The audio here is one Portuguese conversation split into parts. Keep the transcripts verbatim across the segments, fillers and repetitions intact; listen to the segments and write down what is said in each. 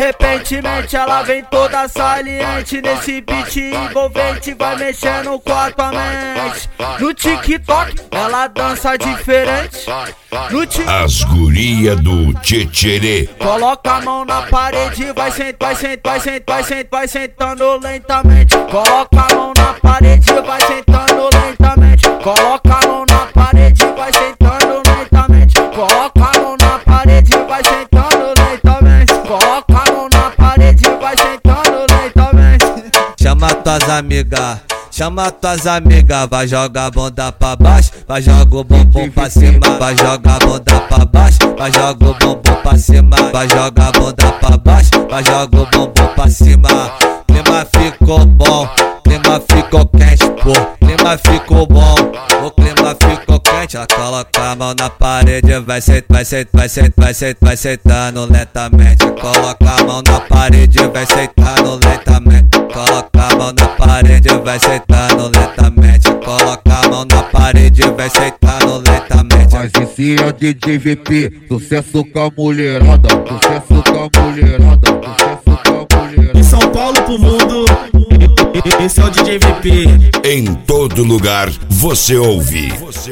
repentemente ela vem toda saliente. Nesse beat envolvente vai mexendo com a tua mente. No TikTok ela dança diferente. No TikTok, as guria do Tchetcherê. Coloca a mão na parede, vai sentar, vai sentar, vai sentar, vai sentar, vai sentando lentamente. Coloca a mão na parede, vai sentando lentamente. Coloca a mão na parede, vai sentando lentamente. Coloca a mão na parede, vai sentando lentamente. Coloca a mão na parede, vai sentando lentamente. Chama tuas amigas, chama tuas amigas, vai jogar a bunda pra baixo, vai jogar o bumbum pra cima, vai jogar a bunda pra baixo, vai jogar o bumbum pra cima, vai jogar a bunda pra baixo, vai jogar o bumbum pra cima. Clima ficou bom, clima ficou quente, pô, clima ficou bom, o clima ficou quente. Ela coloca a mão na parede, vai sentar, vai sentar, vai sentar, vai sentar, vai sentando lentamente. Coloca a mão na parede, vai sentando lentamente. Coloca a mão na parede, vai sentando lentamente. Coloca a mão na parede, vai sentando lentamente. Mas esse é o D J V P, sucesso com a mulherada, sucesso com a mulherada, sucesso com a mulherada. De São Paulo pro mundo, esse é o D J V P. Em todo lugar você ouve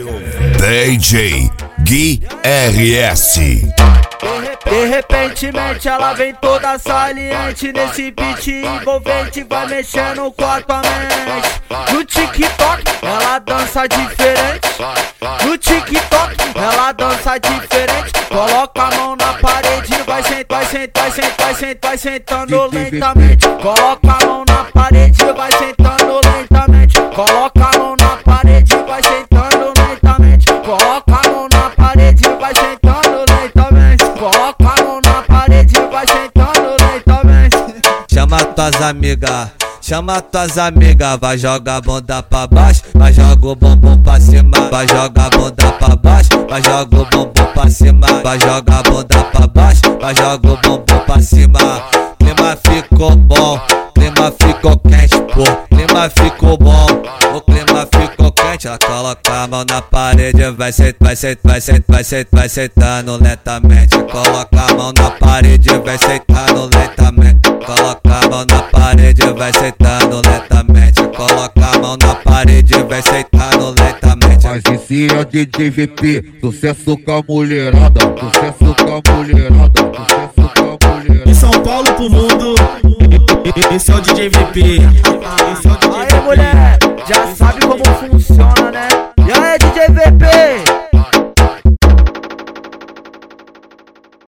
D J Gui R S. De repentemente ela vem toda saliente. Nesse beat envolvente vai mexendo com a tua mente. No TikTok ela dança diferente. No TikTok ela dança diferente. Coloca a mão na parede, vai sentar, vai sentar, vai sentar, vai sentar, vai sentando lentamente. Coloca a mão na parede, vai sentando lentamente. Coloca a mão na parede, vai sentando lentamente. Coloca a mão na parede, vai sentando lentamente. Coloca a mão na parede, vai sentando lentamente. Chama tuas amigas, chama tuas amigas, vai jogar a bunda pra baixo, vai jogar o bumbum pra cima, vai jogar a bunda pra baixo, vai jogar o bumbum pra cima, vai jogar a bunda pra baixo, vai jogar o bumbum pra cima. Clima ficou bom, clima ficou quente, pô, clima ficou bom, o clima ficou quente. Ela coloca a mão na parede, vai sentar, vai sentar, vai sentar, vai sentar, vai sentando lentamente. Coloca a mão na parede, vai sentando lentamente. Coloca a mão na parede, vai sentando lentamente. Coloca a mão na parede, vai sentando lentamente. Mas esse é o D J V P, sucesso com a mulherada, sucesso com a mulherada, sucesso com a mulherada. De São Paulo pro mundo, esse é o D J V P. Esse é o D J V P. Aí, mulher.